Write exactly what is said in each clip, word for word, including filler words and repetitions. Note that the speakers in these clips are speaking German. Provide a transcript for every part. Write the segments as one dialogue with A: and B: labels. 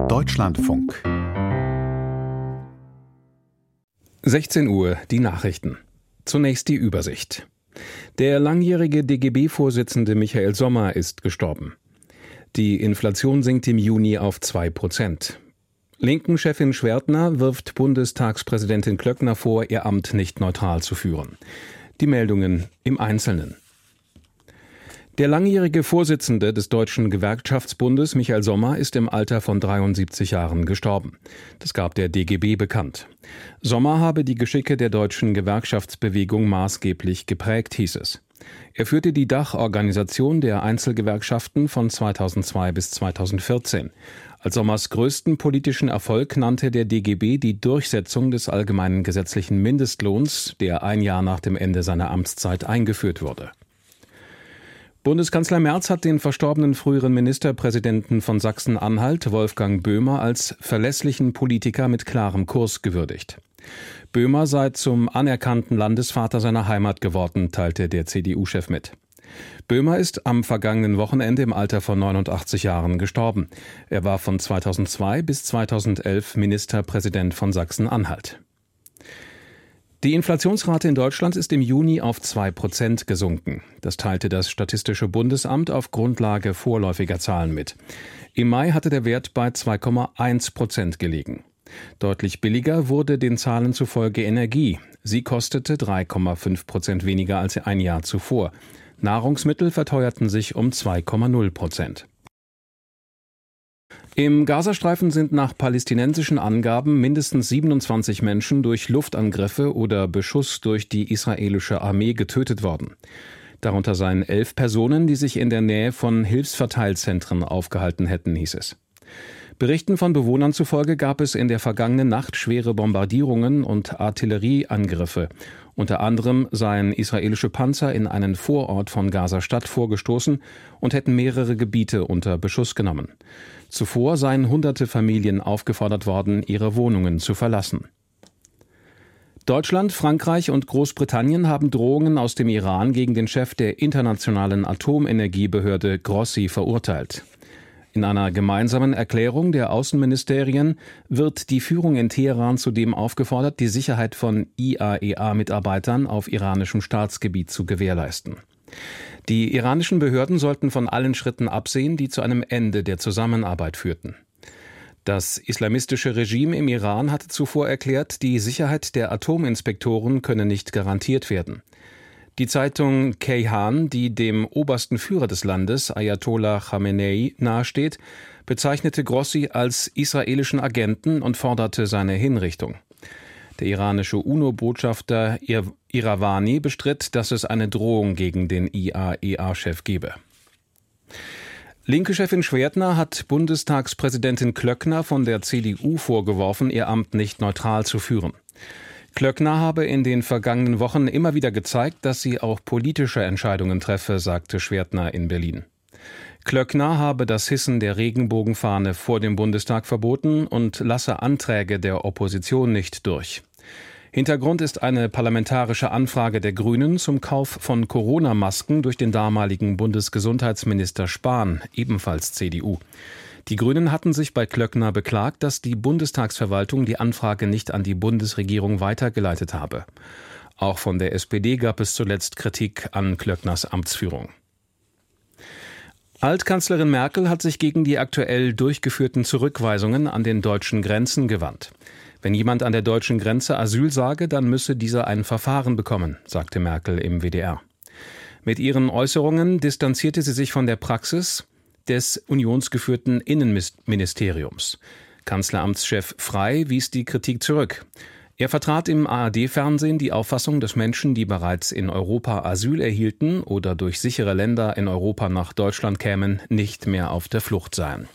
A: Deutschlandfunk.
B: sechzehn Uhr, die Nachrichten. Zunächst die Übersicht. Der langjährige D G B-Vorsitzende Michael Sommer ist gestorben. Die Inflation sinkt im Juni auf zwei Prozent. Linken-Chefin Schwertner wirft Bundestagspräsidentin Klöckner vor, ihr Amt nicht neutral zu führen. Die Meldungen im Einzelnen. Der langjährige Vorsitzende des Deutschen Gewerkschaftsbundes Michael Sommer ist im Alter von dreiundsiebzig Jahren gestorben. Das gab der D G B bekannt. Sommer habe die Geschicke der deutschen Gewerkschaftsbewegung maßgeblich geprägt, hieß es. Er führte die Dachorganisation der Einzelgewerkschaften von zweitausendzwei bis zweitausendvierzehn. Als Sommers größten politischen Erfolg nannte der D G B die Durchsetzung des allgemeinen gesetzlichen Mindestlohns, der ein Jahr nach dem Ende seiner Amtszeit eingeführt wurde. Bundeskanzler Merz hat den verstorbenen früheren Ministerpräsidenten von Sachsen-Anhalt, Wolfgang Böhmer, als verlässlichen Politiker mit klarem Kurs gewürdigt. Böhmer sei zum anerkannten Landesvater seiner Heimat geworden, teilte der C D U-Chef mit. Böhmer ist am vergangenen Wochenende im Alter von neunundachtzig Jahren gestorben. Er war von zweitausendzwei bis zweitausendelf Ministerpräsident von Sachsen-Anhalt. Die Inflationsrate in Deutschland ist im Juni auf zwei Prozent gesunken. Das teilte das Statistische Bundesamt auf Grundlage vorläufiger Zahlen mit. Im Mai hatte der Wert bei zwei Komma eins Prozent gelegen. Deutlich billiger wurde den Zahlen zufolge Energie. Sie kostete drei Komma fünf Prozent weniger als ein Jahr zuvor. Nahrungsmittel verteuerten sich um zwei Komma null Prozent. Im Gazastreifen sind nach palästinensischen Angaben mindestens siebenundzwanzig Menschen durch Luftangriffe oder Beschuss durch die israelische Armee getötet worden. Darunter seien elf Personen, die sich in der Nähe von Hilfsverteilzentren aufgehalten hätten, hieß es. Berichten von Bewohnern zufolge gab es in der vergangenen Nacht schwere Bombardierungen und Artillerieangriffe. Unter anderem seien israelische Panzer in einen Vorort von Gaza-Stadt vorgestoßen und hätten mehrere Gebiete unter Beschuss genommen. Zuvor seien hunderte Familien aufgefordert worden, ihre Wohnungen zu verlassen. Deutschland, Frankreich und Großbritannien haben Drohungen aus dem Iran gegen den Chef der Internationalen Atomenergiebehörde Grossi verurteilt. In einer gemeinsamen Erklärung der Außenministerien wird die Führung in Teheran zudem aufgefordert, die Sicherheit von I A E A-Mitarbeitern auf iranischem Staatsgebiet zu gewährleisten. Die iranischen Behörden sollten von allen Schritten absehen, die zu einem Ende der Zusammenarbeit führten. Das islamistische Regime im Iran hatte zuvor erklärt, die Sicherheit der Atominspektoren könne nicht garantiert werden. Die Zeitung Kayhan, die dem obersten Führer des Landes, Ayatollah Khamenei, nahesteht, bezeichnete Grossi als israelischen Agenten und forderte seine Hinrichtung. Der iranische UNO-Botschafter Iravani bestritt, dass es eine Drohung gegen den I A E A-Chef gebe. Linke Chefin Schwertner hat Bundestagspräsidentin Klöckner von der C D U vorgeworfen, ihr Amt nicht neutral zu führen. Klöckner habe in den vergangenen Wochen immer wieder gezeigt, dass sie auch politische Entscheidungen treffe, sagte Schwertner in Berlin. Klöckner habe das Hissen der Regenbogenfahne vor dem Bundestag verboten und lasse Anträge der Opposition nicht durch. Hintergrund ist eine parlamentarische Anfrage der Grünen zum Kauf von Corona-Masken durch den damaligen Bundesgesundheitsminister Spahn, ebenfalls C D U. Die Grünen hatten sich bei Klöckner beklagt, dass die Bundestagsverwaltung die Anfrage nicht an die Bundesregierung weitergeleitet habe. Auch von der S P D gab es zuletzt Kritik an Klöckners Amtsführung. Altkanzlerin Merkel hat sich gegen die aktuell durchgeführten Zurückweisungen an den deutschen Grenzen gewandt. Wenn jemand an der deutschen Grenze Asyl sage, dann müsse dieser ein Verfahren bekommen, sagte Merkel im W D R. Mit ihren Äußerungen distanzierte sie sich von der Praxis des unionsgeführten Innenministeriums. Kanzleramtschef Frey wies die Kritik zurück. Er vertrat im A R D-Fernsehen die Auffassung, dass Menschen, die bereits in Europa Asyl erhielten oder durch sichere Länder in Europa nach Deutschland kämen, nicht mehr auf der Flucht seien.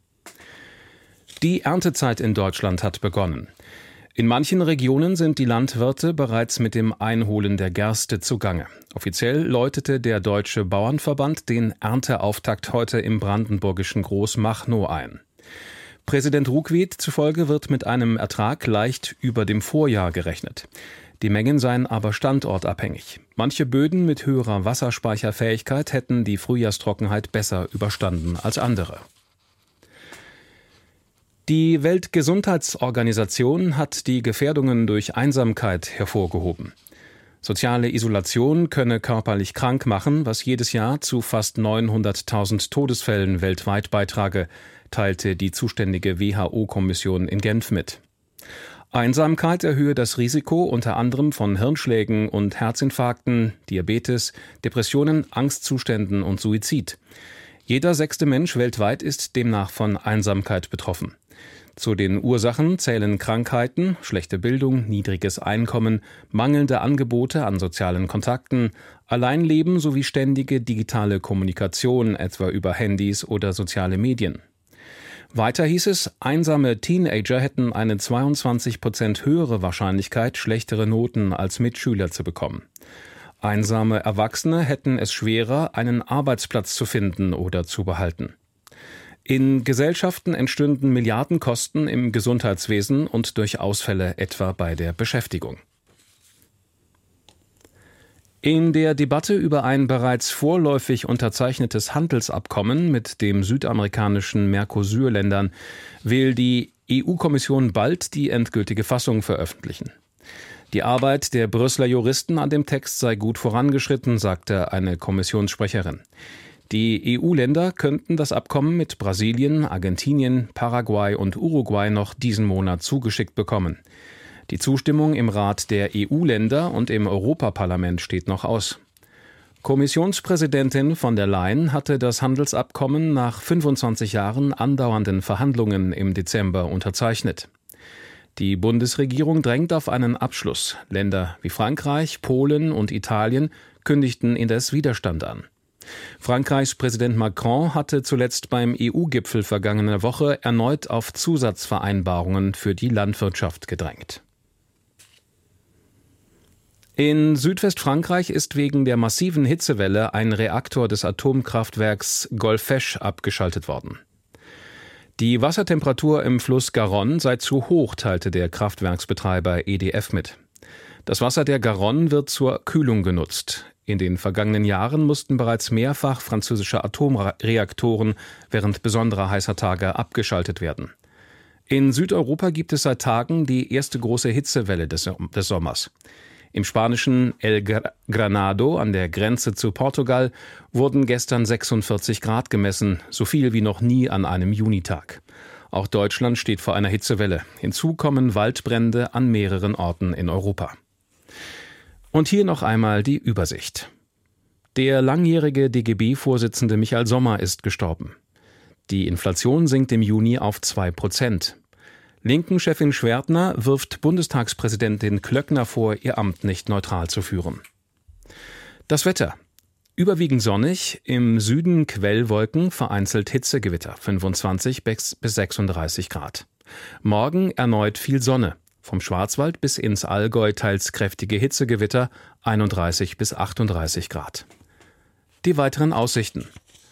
B: Die Erntezeit in Deutschland hat begonnen. In manchen Regionen sind die Landwirte bereits mit dem Einholen der Gerste zugange. Offiziell läutete der Deutsche Bauernverband den Ernteauftakt heute im brandenburgischen Großmachnow ein. Präsident Ruckwied zufolge wird mit einem Ertrag leicht über dem Vorjahr gerechnet. Die Mengen seien aber standortabhängig. Manche Böden mit höherer Wasserspeicherfähigkeit hätten die Frühjahrstrockenheit besser überstanden als andere. Die Weltgesundheitsorganisation hat die Gefährdungen durch Einsamkeit hervorgehoben. Soziale Isolation könne körperlich krank machen, was jedes Jahr zu fast neunhunderttausend Todesfällen weltweit beitrage, teilte die zuständige W H O-Kommission in Genf mit. Einsamkeit erhöhe das Risiko unter anderem von Hirnschlägen und Herzinfarkten, Diabetes, Depressionen, Angstzuständen und Suizid. Jeder sechste Mensch weltweit ist demnach von Einsamkeit betroffen. Zu den Ursachen zählen Krankheiten, schlechte Bildung, niedriges Einkommen, mangelnde Angebote an sozialen Kontakten, Alleinleben sowie ständige digitale Kommunikation, etwa über Handys oder soziale Medien. Weiter hieß es, einsame Teenager hätten eine zweiundzwanzig Prozent höhere Wahrscheinlichkeit, schlechtere Noten als Mitschüler zu bekommen. Einsame Erwachsene hätten es schwerer, einen Arbeitsplatz zu finden oder zu behalten. In Gesellschaften entstünden Milliardenkosten im Gesundheitswesen und durch Ausfälle etwa bei der Beschäftigung. In der Debatte über ein bereits vorläufig unterzeichnetes Handelsabkommen mit den südamerikanischen Mercosur-Ländern will die E U-Kommission bald die endgültige Fassung veröffentlichen. Die Arbeit der Brüsseler Juristen an dem Text sei gut vorangeschritten, sagte eine Kommissionssprecherin. Die E U-Länder könnten das Abkommen mit Brasilien, Argentinien, Paraguay und Uruguay noch diesen Monat zugeschickt bekommen. Die Zustimmung im Rat der E U-Länder und im Europaparlament steht noch aus. Kommissionspräsidentin von der Leyen hatte das Handelsabkommen nach fünfundzwanzig Jahren andauernden Verhandlungen im Dezember unterzeichnet. Die Bundesregierung drängt auf einen Abschluss. Länder wie Frankreich, Polen und Italien kündigten indes Widerstand an. Frankreichs Präsident Macron hatte zuletzt beim E U-Gipfel vergangene Woche erneut auf Zusatzvereinbarungen für die Landwirtschaft gedrängt. In Südwestfrankreich ist wegen der massiven Hitzewelle ein Reaktor des Atomkraftwerks Golfech abgeschaltet worden. Die Wassertemperatur im Fluss Garonne sei zu hoch, teilte der Kraftwerksbetreiber E D F mit. Das Wasser der Garonne wird zur Kühlung genutzt. In den vergangenen Jahren mussten bereits mehrfach französische Atomreaktoren während besonderer heißer Tage abgeschaltet werden. In Südeuropa gibt es seit Tagen die erste große Hitzewelle des, des Sommers. Im spanischen El Granado an der Grenze zu Portugal wurden gestern sechsundvierzig Grad gemessen, so viel wie noch nie an einem Junitag. Auch Deutschland steht vor einer Hitzewelle. Hinzu kommen Waldbrände an mehreren Orten in Europa. Und hier noch einmal die Übersicht. Der langjährige D G B-Vorsitzende Michael Sommer ist gestorben. Die Inflation sinkt im Juni auf zwei Prozent. Linken-Chefin Schwertner wirft Bundestagspräsidentin Klöckner vor, ihr Amt nicht neutral zu führen. Das Wetter. Überwiegend sonnig, im Süden Quellwolken, vereinzelt Hitzegewitter, fünfundzwanzig bis sechsunddreißig Grad. Morgen erneut viel Sonne. Vom Schwarzwald bis ins Allgäu teils kräftige Hitzegewitter, einunddreißig bis achtunddreißig Grad. Die weiteren Aussichten.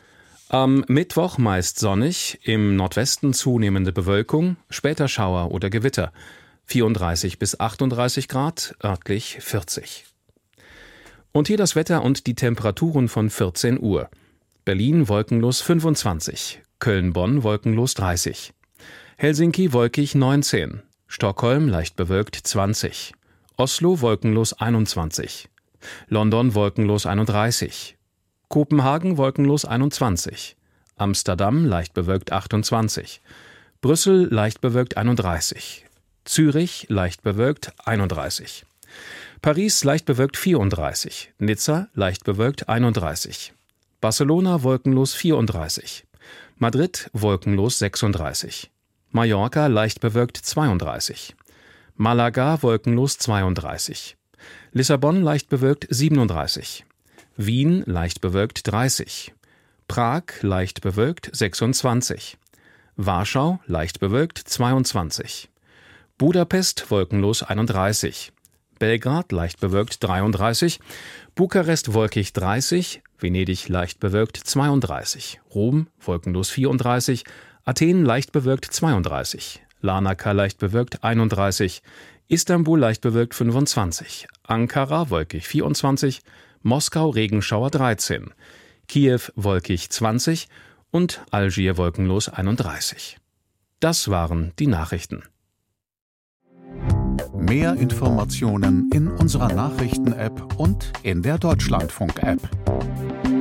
B: Am Mittwoch meist sonnig, im Nordwesten zunehmende Bewölkung, später Schauer oder Gewitter, vierunddreißig bis achtunddreißig Grad, örtlich vierzig. Und hier das Wetter und die Temperaturen von vierzehn Uhr. Berlin wolkenlos fünfundzwanzig, Köln-Bonn wolkenlos dreißig, Helsinki wolkig neunzehn, Stockholm leicht bewölkt zwanzig, Oslo wolkenlos einundzwanzig, London wolkenlos einunddreißig, Kopenhagen wolkenlos einundzwanzig, Amsterdam leicht bewölkt achtundzwanzig, Brüssel leicht bewölkt einunddreißig, Zürich leicht bewölkt einunddreißig, Paris leicht bewölkt vierunddreißig, Nizza leicht bewölkt einunddreißig, Barcelona wolkenlos vierunddreißig, Madrid wolkenlos sechsunddreißig, Mallorca leicht bewölkt zweiunddreißig, Malaga wolkenlos zweiunddreißig, Lissabon leicht bewölkt siebenunddreißig, Wien leicht bewölkt dreißig, Prag leicht bewölkt sechsundzwanzig, Warschau leicht bewölkt zweiundzwanzig, Budapest wolkenlos einunddreißig, Belgrad leicht bewölkt dreiunddreißig, Bukarest wolkig dreißig, Venedig leicht bewölkt zweiunddreißig, Rom wolkenlos vierunddreißig, Athen leicht bewölkt zweiunddreißig, Larnaca leicht bewölkt einunddreißig, Istanbul leicht bewölkt fünfundzwanzig, Ankara wolkig vierundzwanzig, Moskau Regenschauer dreizehn, Kiew wolkig zwanzig und Algier wolkenlos einunddreißig. Das waren die Nachrichten.
A: Mehr Informationen in unserer Nachrichten-App und in der Deutschlandfunk-App.